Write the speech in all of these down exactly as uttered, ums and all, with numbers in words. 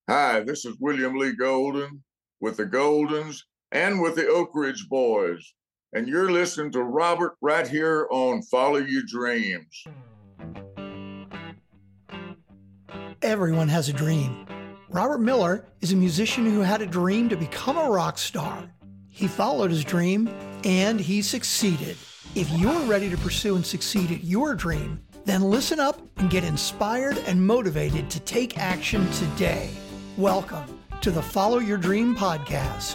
Hi, this is William Lee Golden with the Goldens and with the Oak Ridge Boys. And you're listening to Robert right here on Follow Your Dreams. Everyone has a dream. Robert Miller is a musician who had a dream to become a rock star. He followed his dream and he succeeded. If you're ready to pursue and succeed at your dream, then listen up and get inspired and motivated to take action today. Welcome to the Follow Your Dream podcast.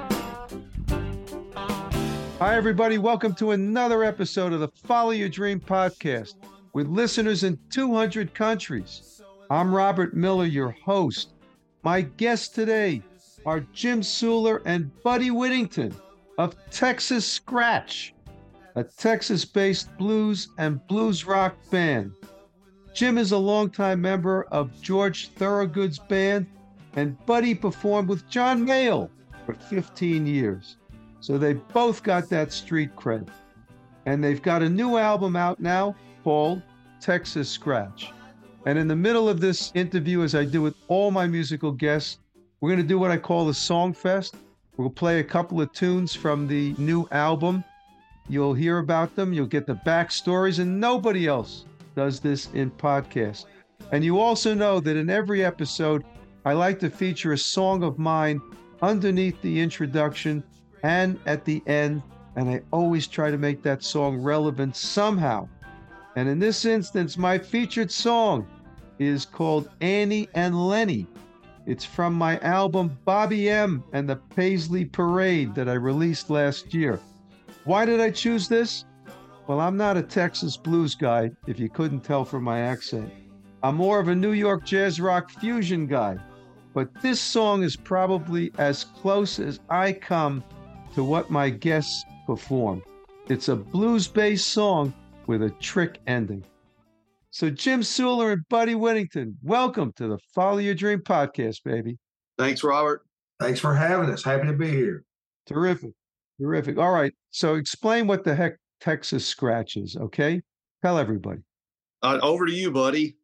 Hi, everybody. Welcome to another episode of the Follow Your Dream podcast with listeners in two hundred countries. I'm Robert Miller, your host. My guests today are Jim Suhler and Buddy Whittington of Texas Scratch, a Texas-based blues and blues rock band. Jim is a longtime member of George Thorogood's band, and Buddy performed with John Mayall for fifteen years. So they both got that street cred. And they've got a new album out now called Texas Scratch. And in the middle of this interview, as I do with all my musical guests, we're going to do what I call the Song Fest. We'll play a couple of tunes from the new album. You'll hear about them. You'll get the backstories, and nobody else does this in podcasts. And you also know that in every episode, I like to feature a song of mine underneath the introduction and at the end, and I always try to make that song relevant somehow. And in this instance, my featured song is called Annie and Lenny. It's from my album Bobby M. and the Paisley Parade that I released last year. Why did I choose this? Well, I'm not a Texas blues guy, if you couldn't tell from my accent. I'm more of a New York jazz rock fusion guy. But this song is probably as close as I come to what my guests perform. It's a blues-based song with a trick ending. So Jim Suhler and Buddy Whittington, welcome to the Follow Your Dream podcast, baby. Thanks, Robert. Thanks for having us. Happy to be here. Terrific. Terrific. All right. So explain what the heck Texas Scratch is, okay? Tell everybody. Uh, over to you, Buddy.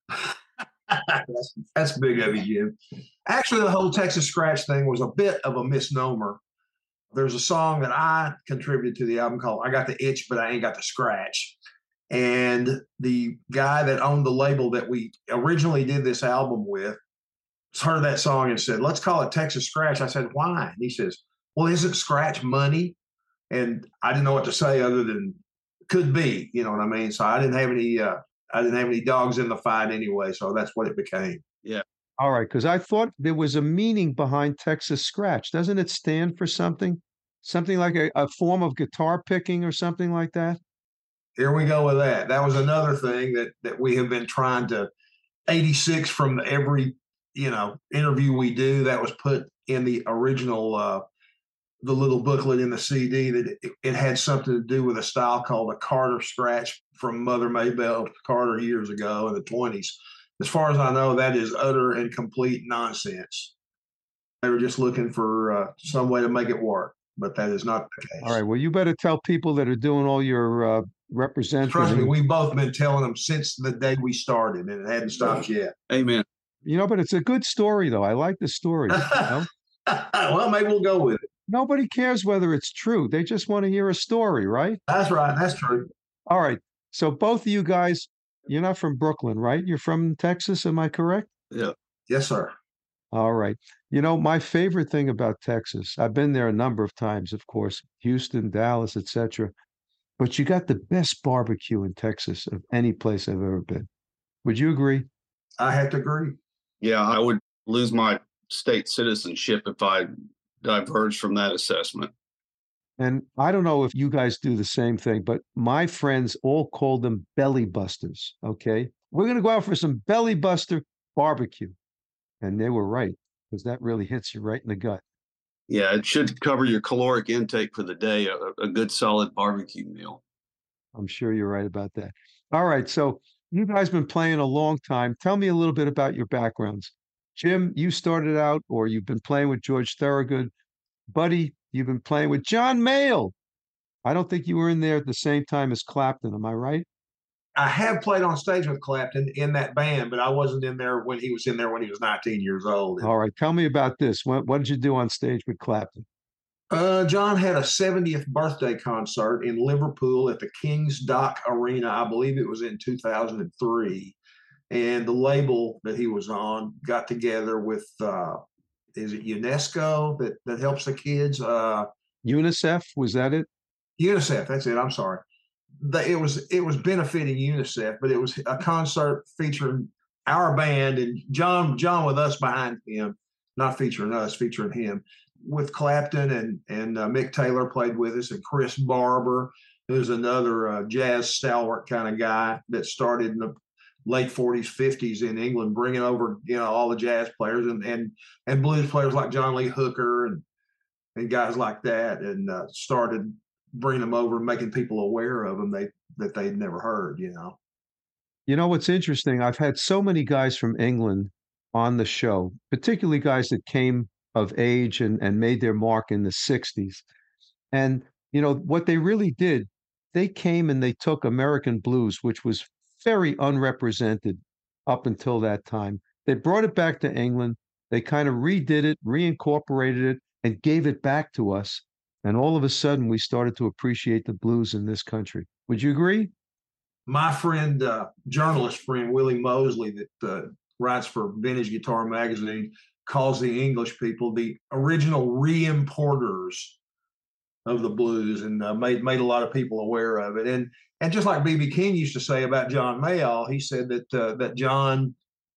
that's, that's big of you, Jim. Actually, the whole Texas Scratch thing was a bit of a misnomer. There's a song that I contributed to the album called I Got the Itch, But I Ain't Got the Scratch. And the guy that owned the label that we originally did this album with heard that song and said, let's call it Texas Scratch. I said, why? And he says, well, isn't scratch money? And I didn't know what to say other than could be, you know what I mean? So I didn't have any, uh, I didn't have any dogs in the fight anyway. So that's what it became. Yeah. All right. Because I thought there was a meaning behind Texas Scratch. Doesn't it stand for something? Something like a, a form of guitar picking or something like that? Here we go with that. That was another thing that, that we have been trying to eighty-six from every, you know, interview we do. That was put in the original, uh, the little booklet in the C D that it, it had something to do with a style called a Carter Scratch from Mother Maybelle Carter years ago in the twenties. As far as I know, that is utter and complete nonsense. They were just looking for uh, some way to make it work, but that is not the case. All right. Well, you better tell people that are doing all your uh, representing. Trust me, we've both been telling them since the day we started, and it hadn't stopped yet. Amen. You know, but it's a good story, though. I like the story. You know? Well, maybe we'll go with it. Nobody cares whether it's true. They just want to hear a story, right? That's right. That's true. All right. So both of you guys, you're not from Brooklyn, right? You're from Texas. Am I correct? Yeah. Yes, sir. All right. You know, my favorite thing about Texas, I've been there a number of times, of course, Houston, Dallas, et cetera. But you got the best barbecue in Texas of any place I've ever been. Would you agree? I have to agree. Yeah, I would lose my state citizenship if I diverged from that assessment. And I don't know if you guys do the same thing, but my friends all call them belly busters, okay? We're going to go out for some belly buster barbecue. And they were right, because that really hits you right in the gut. Yeah, it should cover your caloric intake for the day, a, a good solid barbecue meal. I'm sure you're right about that. All right, so you guys been playing a long time. Tell me a little bit about your backgrounds. Jim, you started out, or you've been playing with George Thorogood. Buddy, you've been playing with John Mayall. I don't think you were in there at the same time as Clapton. Am I right? I have played on stage with Clapton in that band, but I wasn't in there when he was in there when he was nineteen years old. All right. Tell me about this. What, what did you do on stage with Clapton? Uh, John had a seventieth birthday concert in Liverpool at the King's Dock Arena. I believe it was in two thousand three. And the label that he was on got together with, uh, is it UNESCO that, that helps the kids? Uh, UNICEF, was that it? UNICEF, that's it. I'm sorry. The, it was it was benefiting UNICEF, but it was a concert featuring our band and John John with us behind him, not featuring us, featuring him, with Clapton and and uh, Mick Taylor played with us, and Chris Barber, who's another uh, jazz stalwart kind of guy that started in the late forties, fifties in England, bringing over, you know, all the jazz players and and and blues players like John Lee Hooker and and guys like that, and uh, started bringing them over and making people aware of them they that they'd never heard, you know. You know what's interesting? I've had so many guys from England on the show, particularly guys that came of age and, and made their mark in the sixties. And, you know, what they really did, they came and they took American blues, which was very unrepresented up until that time. They brought it back to England. They kind of redid it, reincorporated it, and gave it back to us. And all of a sudden, we started to appreciate the blues in this country. Would you agree? My friend, uh, journalist friend, Willie Mosley, that uh, writes for Vintage Guitar Magazine, calls the English people the original re-importers of the blues, and uh, made made a lot of people aware of it. And and just like B B King used to say about John Mayall, he said that uh, that John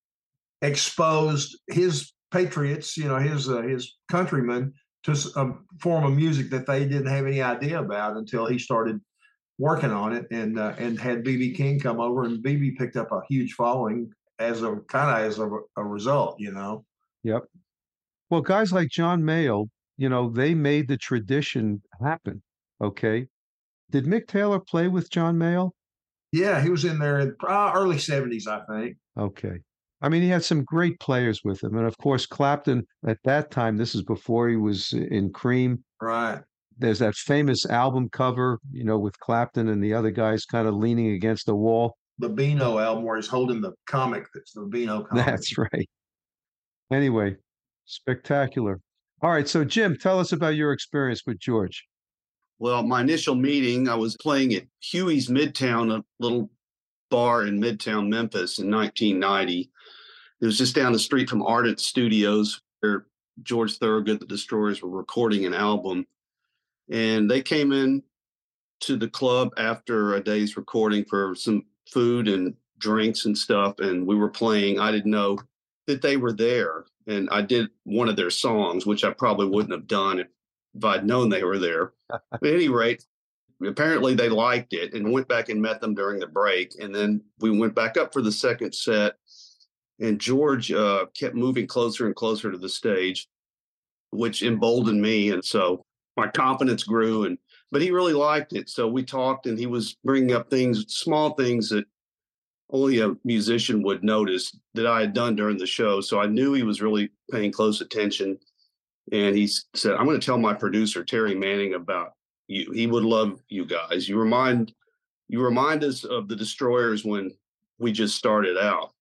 exposed his patriots, you know, his uh, his countrymen, to a form of music that they didn't have any idea about until he started working on it, and uh, and had B B King come over, and B B picked up a huge following as a kind of as a, a result, you know. Yep. Well, guys like John Mayall, you know, they made the tradition happen. Okay. Did Mick Taylor play with John Mayall? Yeah, he was in there in uh, early seventies, I think. Okay. I mean, he had some great players with him. And of course, Clapton at that time, this is before he was in Cream. Right. There's that famous album cover, you know, with Clapton and the other guys kind of leaning against the wall. The Beano album where he's holding the comic. That's the Beano comic. That's right. Anyway, spectacular. All right. So, Jim, tell us about your experience with George. Well, my initial meeting, I was playing at Huey's Midtown, a little bar in Midtown Memphis in nineteen ninety. It was just down the street from Ardent Studios, where George Thorogood, the Destroyers, were recording an album. And they came in to the club after a day's recording for some food and drinks and stuff. And we were playing. I didn't know that they were there. And I did one of their songs, which I probably wouldn't have done if, if I'd known they were there. At any rate, apparently they liked it and went back and met them during the break. And then we went back up for the second set. And George uh, kept moving closer and closer to the stage, which emboldened me. And so my confidence grew, and but he really liked it. So we talked, and he was bringing up things, small things that only a musician would notice that I had done during the show. So I knew he was really paying close attention. And he said, I'm going to tell my producer, Terry Manning, about you. He would love you guys. You remind, you remind us of the Destroyers when we just started out.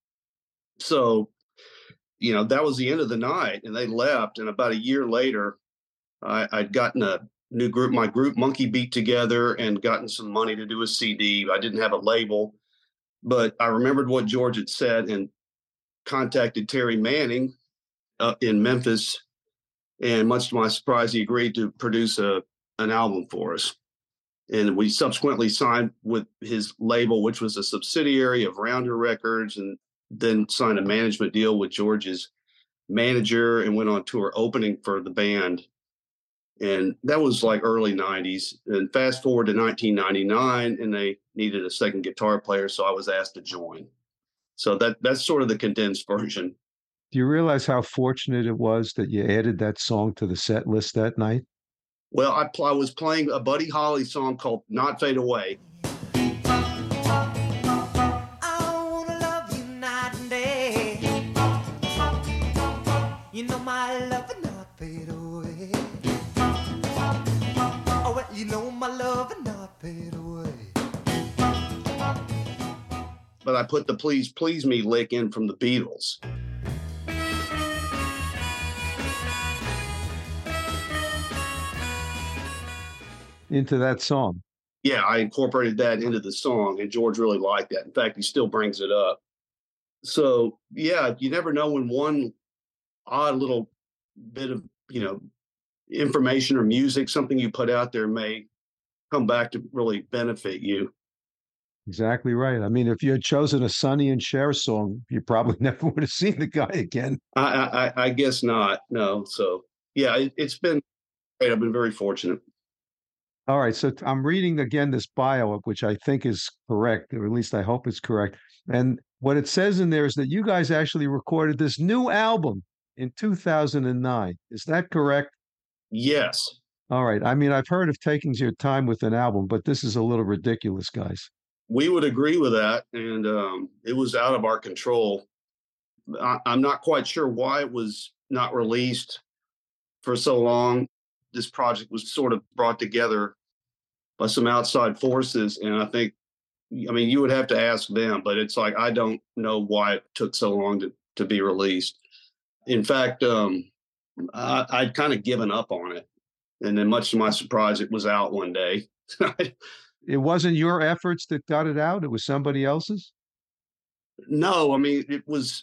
So, you know, that was the end of the night, and they left. And about a year later, I, I'd gotten a new group, my group Monkey Beat together, and gotten some money to do a C D. I didn't have a label, but I remembered what George had said and contacted Terry Manning uh, in Memphis. And much to my surprise, he agreed to produce a an album for us. And we subsequently signed with his label, which was a subsidiary of Rounder Records, and then signed a management deal with George's manager and went on tour opening for the band. And that was like early nineties. And fast forward to nineteen ninety-nine, and they needed a second guitar player, so I was asked to join. So that that's sort of the condensed version. Do you realize how fortunate it was that you added that song to the set list that night? Well, I, I was playing a Buddy Holly song called Not Fade Away. You know my love will not fade away. Oh, well, you know my love will not fade away. but I put the Please Please Me lick in from the Beatles. Into that song. Yeah, I incorporated that into the song, and George really liked that. In fact, he still brings it up. So, yeah, you never know when one odd little bit of, you know, information or music, something you put out there may come back to really benefit you. Exactly right. I mean, if you had chosen a Sonny and Cher song, you probably never would have seen the guy again. I, I, I guess not. No. So, yeah, it, it's been great. I've been very fortunate. All right. So I'm reading again this bio, which I think is correct, or at least I hope it's correct. And what it says in there is that you guys actually recorded this new album in two thousand nine. Is that correct? Yes. All right. I mean, I've heard of taking your time with an album, but this is a little ridiculous, guys. We would agree with that. And um, it was out of our control. I, I'm not quite sure why it was not released for so long. This project was sort of brought together by some outside forces. And I think, I mean, you would have to ask them, but it's like, I don't know why it took so long to, to be released. In fact, um, I, I'd kind of given up on it. And then much to my surprise, it was out one day. It wasn't your efforts that got it out? It was somebody else's? No, I mean, it was,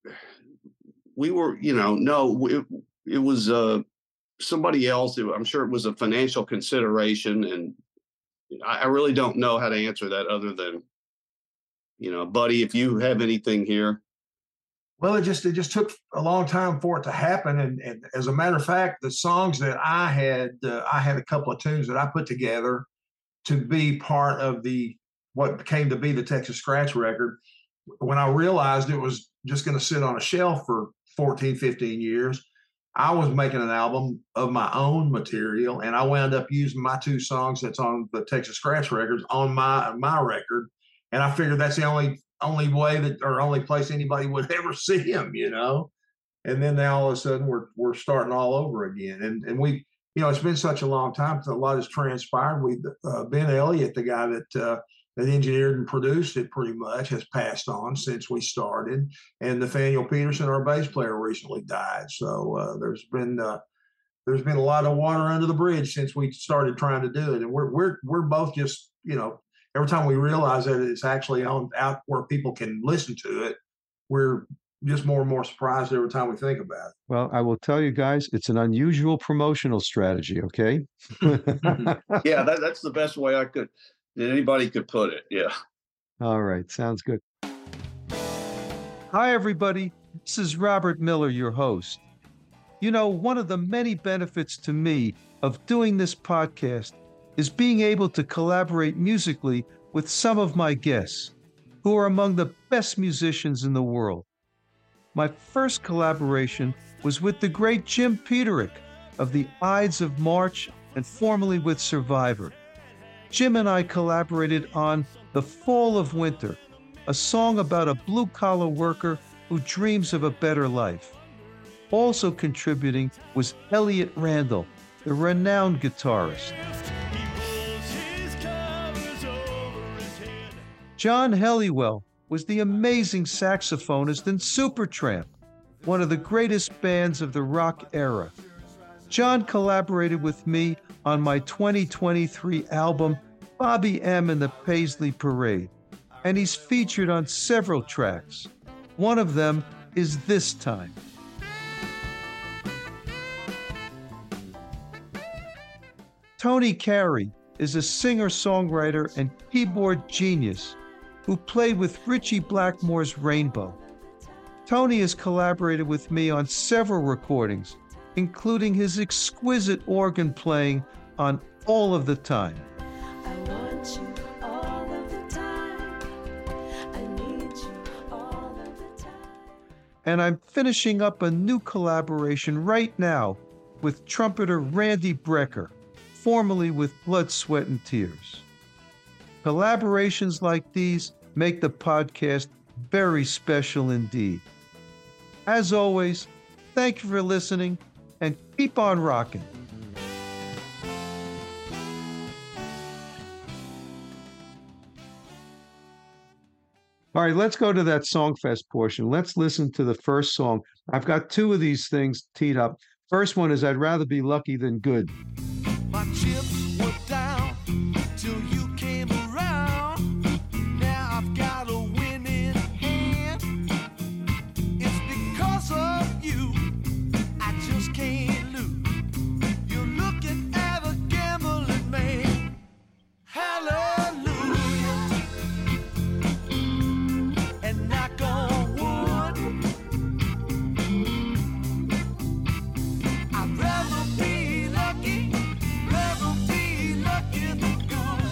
we were, you know, no, it, it was uh, somebody else. I'm sure it was a financial consideration. And I, I really don't know how to answer that other than, you know, buddy, if you have anything here. Well, it just it just took a long time for it to happen, and, and as a matter of fact, the songs that I had, uh, I had a couple of tunes that I put together to be part of the what came to be the Texas Scratch record. When I realized it was just going to sit on a shelf for fourteen, fifteen years, I was making an album of my own material, and I wound up using my two songs that's on the Texas Scratch records on my my record, and I figured that's the only. only way that or only place anybody would ever see him, you know. And then now all of a sudden we're we're starting all over again. And and we, you know, it's been such a long time, a lot has transpired. We uh, Ben Elliott, the guy that uh, that engineered and produced it pretty much, has passed on since we started. And Nathaniel Peterson, our bass player, recently died. So uh, there's been uh, there's been a lot of water under the bridge since we started trying to do it. And we're we're we're both just, you know, every time we realize that it's actually on out where people can listen to it, we're just more and more surprised every time we think about it. Well, I will tell you guys, it's an unusual promotional strategy, okay? Yeah, that, that's the best way I could, that anybody could put it. Yeah. All right. Sounds good. Hi, everybody. This is Robert Miller, your host. You know, one of the many benefits to me of doing this podcast is being able to collaborate musically with some of my guests, who are among the best musicians in the world. My first collaboration was with the great Jim Peterick of the Ides of March and formerly with Survivor. Jim and I collaborated on The Fall of Winter, a song about a blue-collar worker who dreams of a better life. Also contributing was Elliott Randall, the renowned guitarist. John Helliwell was the amazing saxophonist in Supertramp, one of the greatest bands of the rock era. John collaborated with me on my twenty twenty-three album, Bobby M. and the Paisley Parade, and he's featured on several tracks. One of them is This Time. Tony Carey is a singer-songwriter and keyboard genius who played with Ritchie Blackmore's Rainbow. Tony has collaborated with me on several recordings, including his exquisite organ playing on All of the Time. I want you all of the time. I need you all of the time. And I'm finishing up a new collaboration right now with trumpeter Randy Brecker, formerly with Blood, Sweat, and Tears. Collaborations like these make the podcast very special indeed. As always, thank you for listening and keep on rocking. All right, let's go to that Songfest portion. Let's listen to the first song. I've got two of these things teed up. First one is I'd Rather Be Lucky Than Good. My chips were down till you came around. Now I've got a winning hand. It's because of you. I just can't lose. You're looking at a gambling man. Hallelujah. And knock on wood. I'd rather be lucky, rather be lucky than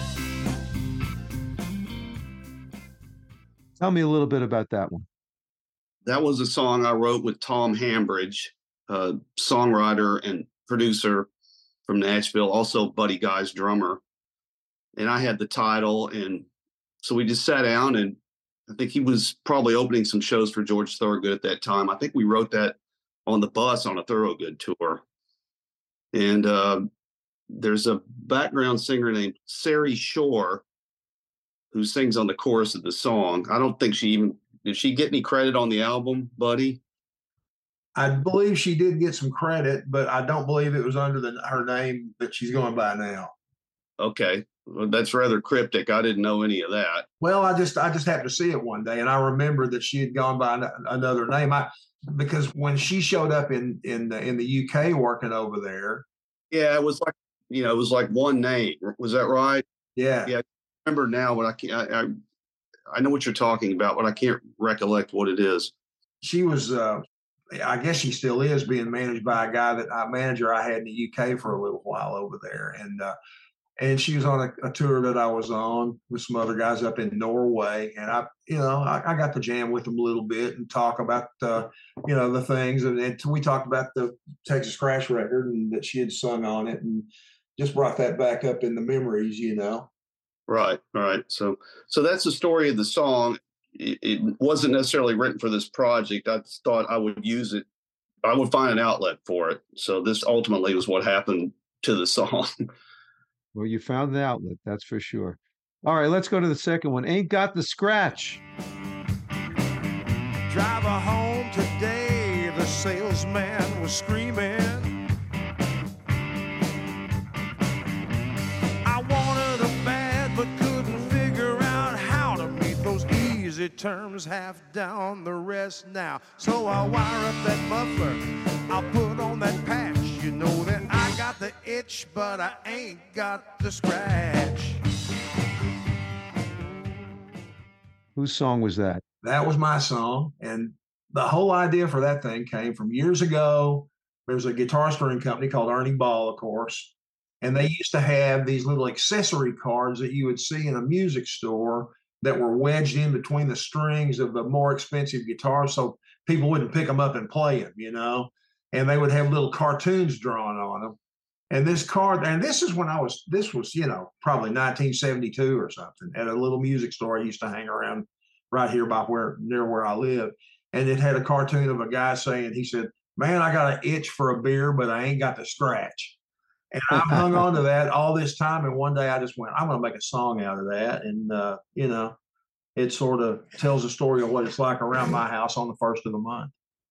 good. Tell me a little bit about that one. That was a song I wrote with Tom Hambridge, uh, songwriter and producer from Nashville, also Buddy Guy's drummer. And I had the title, and so we just sat down, and I think he was probably opening some shows for George Thorogood at that time. I think we wrote that on the bus on a Thorogood tour. And uh, there's a background singer named Sari Shore who sings on the chorus of the song. I don't think she even, did she get any credit on the album, Buddy? I believe she did get some credit, but I don't believe it was under the, her name that she's going by now. Okay. Well, that's rather cryptic. I didn't know any of that. Well, I just I just happened to see it one day, and I remembered that she had gone by an, another name. I because when she showed up in in the, in the U K working over there, Yeah, it was like, you know, it was like one name. Was that right? yeah, Yeah. I remember now, but I can't, I, I, I know what you're talking about, but I can't recollect what it is. she was. Uh, I guess she still is being managed by a guy that I manager I had in the U K for a little while over there, and uh, and she was on a, a tour that I was on with some other guys up in Norway, and I, you know, I, I got to jam with them a little bit and talk about, uh, you know, the things, and, and we talked about the Texas Crash record and that she had sung on it, and just brought that back up in the memories, you know. Right, right. So, so that's the story of the song. It, it wasn't necessarily written for this project. I thought I would use it. I would find an outlet for it. So this ultimately was what happened to the song. Well, you found the outlet, that's for sure. All right, let's go to the second one. Ain't Got the Scratch. Driver home today, the salesman was screaming. I wanted a bad, but couldn't figure out how to meet those easy terms, half down the rest now. So I wire up that muffler, I'll put on that patch. You know that I got the itch, but I ain't got the scratch. Whose song was that? That was my song, and the whole idea for that thing came from years ago. There's a guitar string company called Ernie Ball, of course, and they used to have these little accessory cards that you would see in a music store that were wedged in between the strings of the more expensive guitars, so people wouldn't pick them up and play them, you know. And they would have little cartoons drawn on them. And this card, and this is when I was, this was, you know, probably nineteen seventy-two or something, at a little music store I used to hang around right here by where, near where I live. And it had a cartoon of a guy saying, he said, "Man, I got an itch for a beer, but I ain't got the scratch." And I've hung on to that all this time. And one day I just went, I'm going to make a song out of that. And, uh, you know, it sort of tells the story of what it's like around my house on the first of the month.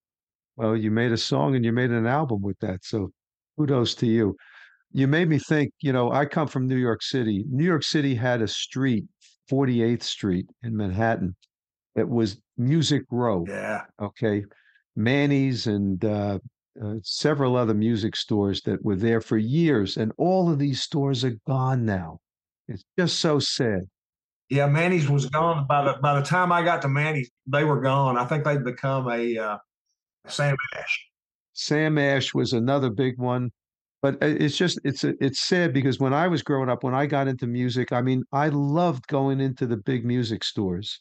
Well, you made a song and you made an album with that. So kudos to you. You made me think, you know, I come from New York City. New York City had a street, forty-eighth Street in Manhattan, that was Music Row. Yeah. Okay. Manny's and uh, uh, several other music stores that were there for years. And all of these stores are gone now. It's just so sad. Yeah, Manny's was gone by the by the time I got to Manny's, they were gone. I think they'd become a uh, Sam Ash. Sam Ash was another big one. But uh, it's just it's a, it's sad because when I was growing up, when I got into music, I mean, I loved going into the big music stores,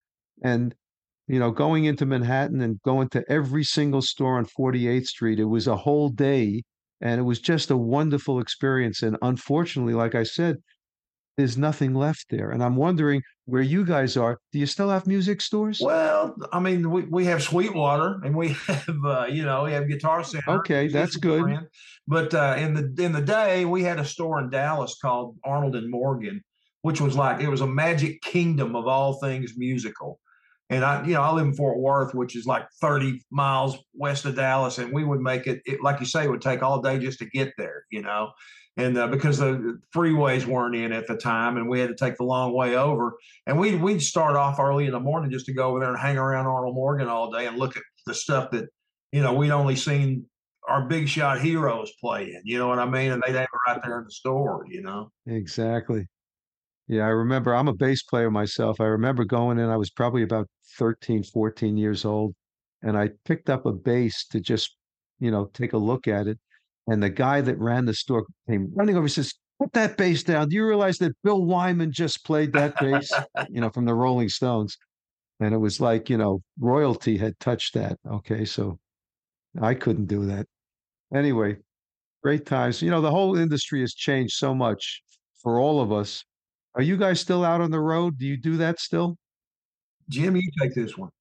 and you know, going into Manhattan and going to every single store on forty-eighth Street. It was a whole day, and it was just a wonderful experience. And unfortunately, like I said, there's nothing left there. And I'm wondering where you guys are. Do you still have music stores? Well, I mean, we, we have Sweetwater, and we have uh, you know, we have Guitar Center. Okay, that's good. Friend. But uh, in the in the day, we had a store in Dallas called Arnold and Morgan, which was like, it was a magic kingdom of all things musical. And I, you know, I live in Fort Worth, which is like thirty miles west of Dallas, and we would make it, it like you say, it would take all day just to get there, you know, and uh, because the freeways weren't in at the time, and we had to take the long way over, and we we'd start off early in the morning just to go over there and hang around Arnold Morgan all day and look at the stuff that, you know, we'd only seen our big shot heroes playing, you know what I mean, and they'd have it right there in the store, you know. Exactly. Yeah, I remember I'm a bass player myself. I remember going in, I was probably about thirteen, fourteen years old, and I picked up a bass to just, you know, take a look at it. And the guy that ran the store came running over and says, "Put that bass down. Do you realize that Bill Wyman just played that bass, you know, from the Rolling Stones?" And it was like, you know, royalty had touched that. Okay, so I couldn't do that. Anyway, great times. You know, the whole industry has changed so much for all of us. Are you guys still out on the road? Do you do that still? Jim, you take this one.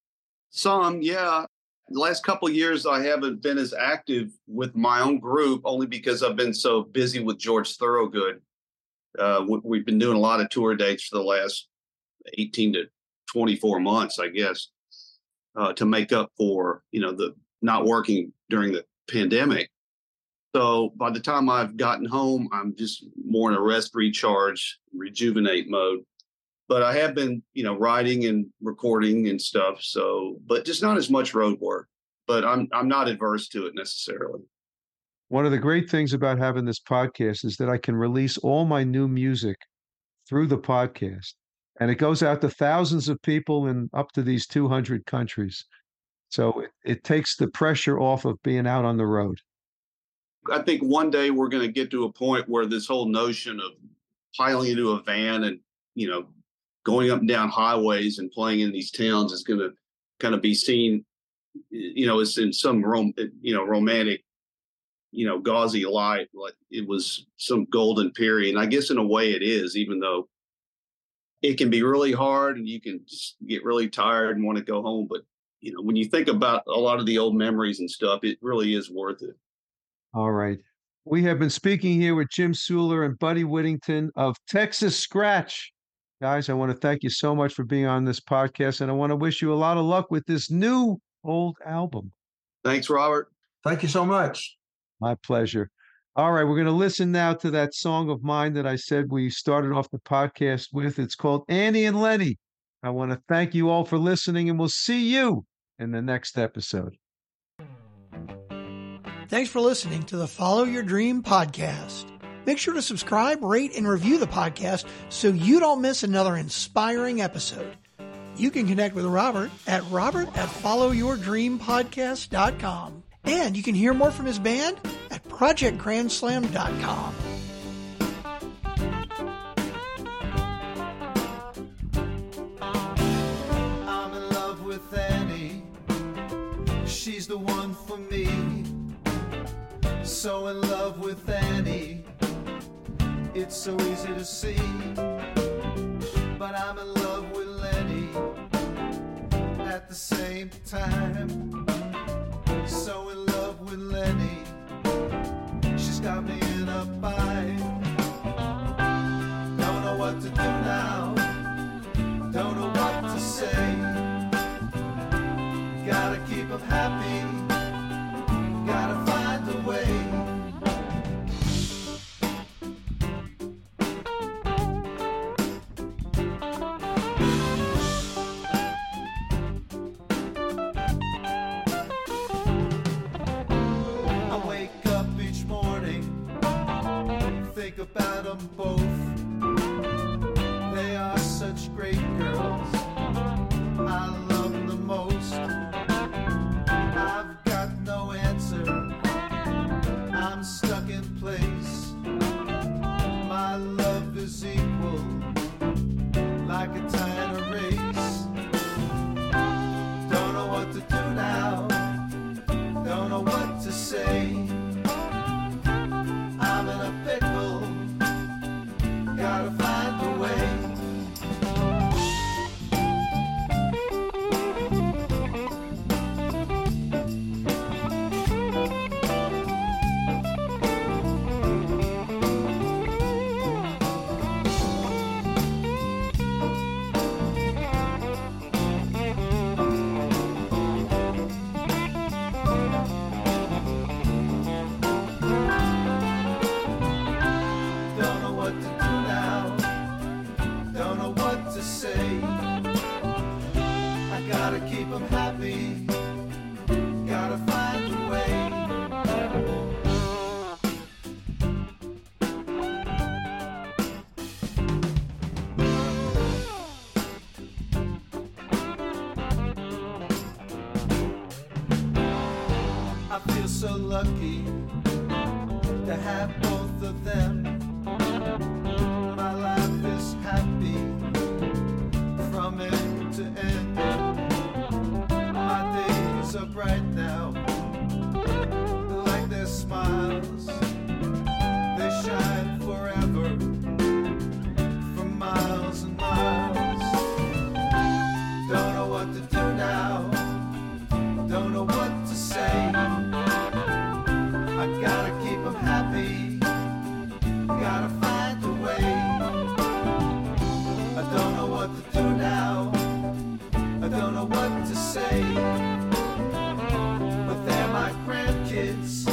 Some, yeah. The last couple of years, I haven't been as active with my own group, only because I've been so busy with George Thorogood. Uh, we, we've been doing a lot of tour dates for the last eighteen to twenty-four months, I guess, uh, to make up for, you know, the not working during the pandemic. So by the time I've gotten home, I'm just more in a rest, recharge, rejuvenate mode. But I have been, you know, writing and recording and stuff. So, but just not as much road work. But I'm I'm not adverse to it necessarily. One of the great things about having this podcast is that I can release all my new music through the podcast, and it goes out to thousands of people in up to these two hundred countries. So it, it takes the pressure off of being out on the road. I think one day we're going to get to a point where this whole notion of piling into a van and, you know, going up and down highways and playing in these towns is going to kind of be seen, you know, as in some, rom- you know, romantic, you know, gauzy light, like it was some golden period. And I guess in a way it is, even though it can be really hard and you can just get really tired and want to go home. But, you know, when you think about a lot of the old memories and stuff, it really is worth it. All right. We have been speaking here with Jim Suhler and Buddy Whittington of Texas Scratch. Guys, I want to thank you so much for being on this podcast, and I want to wish you a lot of luck with this new old album. Thanks, Robert. Thank you so much. My pleasure. All right, we're going to listen now to that song of mine that I said we started off the podcast with. It's called Annie and Lenny. I want to thank you all for listening, and we'll see you in the next episode. Thanks for listening to the Follow Your Dream podcast. Make sure to subscribe, rate, and review the podcast so you don't miss another inspiring episode. You can connect with Robert at robert at follow your dream podcast dot com. And you can hear more from his band at project grand slam dot com. I'm in love with Annie. She's the one for me. So in love with Annie. It's so easy to see. But I'm in love with Lenny at the same time. So in love with Lenny. She's got me in a bind. Don't know what to do now. Don't know what to say. Gotta keep them happy. Gotta find a way. About them both. They are such great girls. I love them the most. I've got no answer. I'm stuck in place. My love is equal, like a tiny race. Don't know what to do now. Don't know what to say. I'm in a pickle. Gotta find a way. feel so lucky to have both of them. My life is happy from end to end. My days are bright now, like their smiles. They shine forever for miles and miles. Don't know what to do now, don't know what to say. I gotta keep them happy, gotta find a way. I don't know what to do now, I don't know what to say. But they're my grandkids,